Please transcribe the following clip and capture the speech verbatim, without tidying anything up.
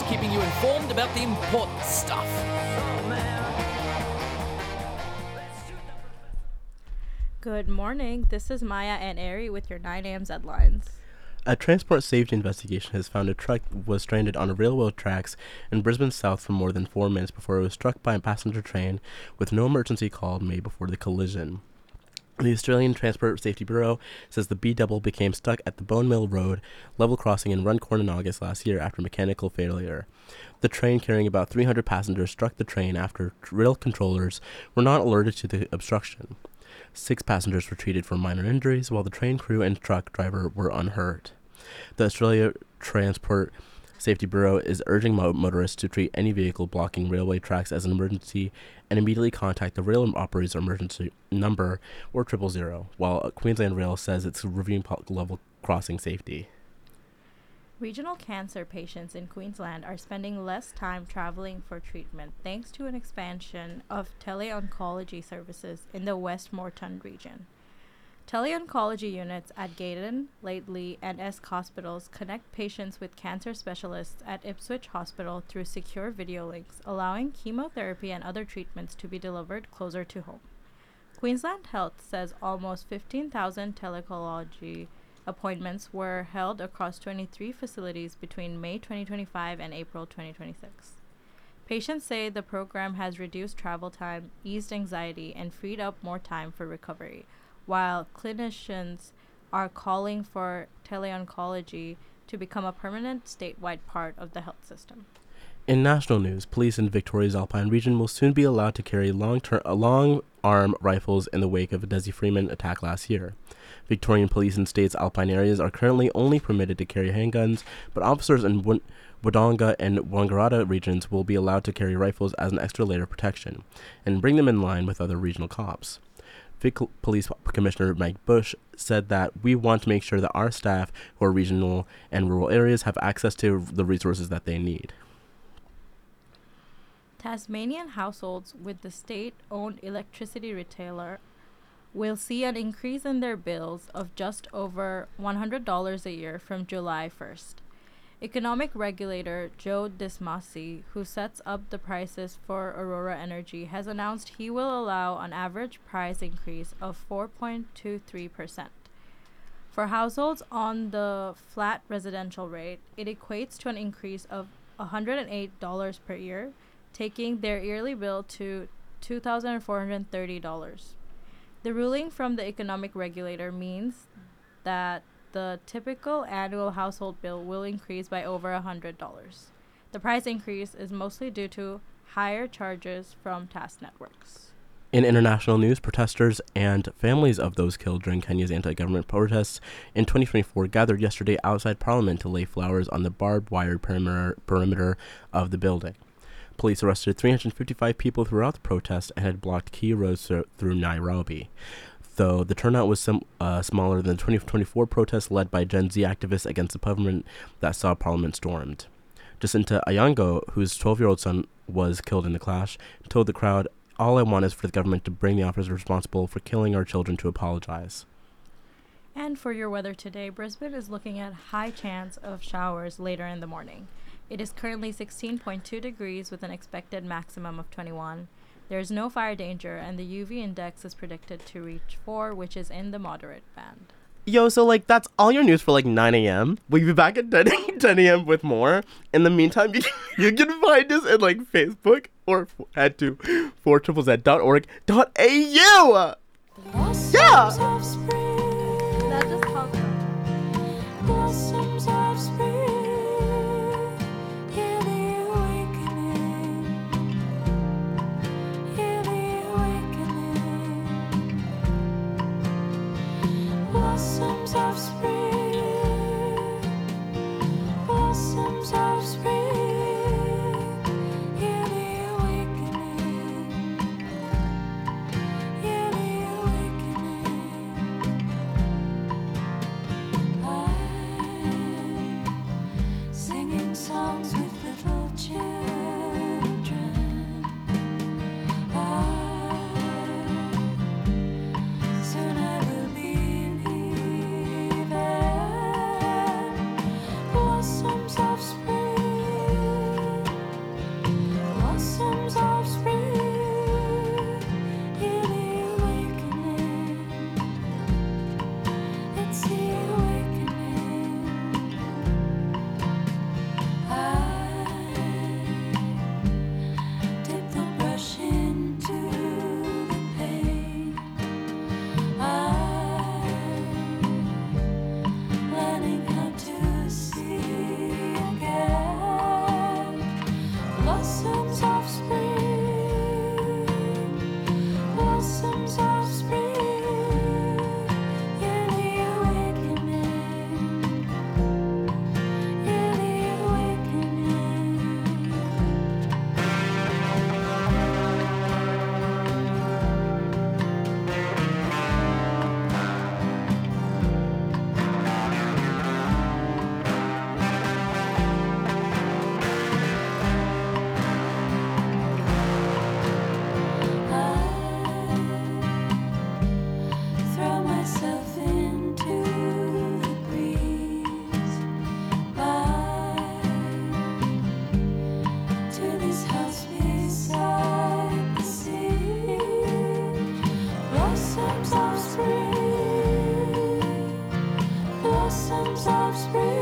keeping you informed about the important stuff. Good morning. This is Maya and Ari with your nine a.m. headlines. A transport safety investigation has found a truck was stranded on railroad tracks in Brisbane South for more than four minutes before it was struck by a passenger train with no emergency call made before the collision. The Australian Transport Safety Bureau says the B-double became stuck at the Bone Mill Road level crossing in Runcorn in August last year after mechanical failure. The train carrying about three hundred passengers struck the train after rail controllers were not alerted to the obstruction. Six passengers were treated for minor injuries, while the train crew and truck driver were unhurt. The Australia Transport Safety Bureau is urging mo- motorists to treat any vehicle blocking railway tracks as an emergency and immediately contact the rail operator's emergency number or triple zero, while Queensland Rail says it's reviewing po- level crossing safety. Regional cancer patients in Queensland are spending less time traveling for treatment thanks to an expansion of tele-oncology services in the West Moreton region. Tele-oncology units at Gaydon, Lately, and Esk hospitals connect patients with cancer specialists at Ipswich Hospital through secure video links, allowing chemotherapy and other treatments to be delivered closer to home. Queensland Health says almost fifteen thousand telecology appointments were held across twenty-three facilities between May twenty twenty-five and April twenty twenty-six. Patients say the program has reduced travel time, eased anxiety, and freed up more time for recovery, while clinicians are calling for teleoncology to become a permanent statewide part of the health system. In national news, police in Victoria's Alpine region will soon be allowed to carry long-term, uh, long-arm rifles in the wake of a Desi Freeman attack last year. Victorian police in state's alpine areas are currently only permitted to carry handguns, but officers in Wod- Wodonga and Wangaratta regions will be allowed to carry rifles as an extra layer of protection and bring them in line with other regional cops. Vic Police Commissioner Mike Bush said that we want to make sure that our staff who are regional and rural areas have access to the resources that they need. Tasmanian households with the state-owned electricity retailer will see an increase in their bills of just over one hundred dollars a year from July first. Economic regulator Joe Dismasi, who sets up the prices for Aurora Energy, has announced he will allow an average price increase of four point two three percent. For households on the flat residential rate, it equates to an increase of one hundred eight dollars per year, taking their yearly bill to two thousand four hundred thirty dollars. The ruling from the economic regulator means that the typical annual household bill will increase by over one hundred dollars. The price increase is mostly due to higher charges from task networks. In international news, protesters and families of those killed during Kenya's anti-government protests in twenty twenty-four gathered yesterday outside Parliament to lay flowers on the barbed wire perimeter, perimeter of the building. Police arrested three hundred fifty-five people throughout the protest and had blocked key roads through, through Nairobi, though the turnout was some, uh, smaller than the twenty twenty-four protests led by Gen Z activists against the government that saw Parliament stormed. Jacinta Ayango, whose twelve-year-old son was killed in the clash, told the crowd, "All I want is for the government to bring the officers responsible for killing our children to apologize." And for your weather today, Brisbane is looking at high chance of showers later in the morning. It is currently sixteen point two degrees with an expected maximum of twenty-one. There is no fire danger, and the U V index is predicted to reach four, which is in the moderate band. Yo, so, like, that's all your news for, like, nine a.m. We'll be back at ten a.m. with more. In the meantime, you can, you can find us at, like, Facebook or f- head to four triple z dot org dot a u. Yeah! That just helps. Blossoms of spring, hear the awakening, hear the awakening. Blossoms of spring, blossoms of spring, hear the awakening, hear the awakening. Singing songs with little children. I, soon I will be leaving. Blossoms of spring, blossoms of spring, blossoms of spring, yearly awakening, yearly awakening. I throw myself into the breeze, by to this house beside the sea. Blossoms of spring, blossoms of spring.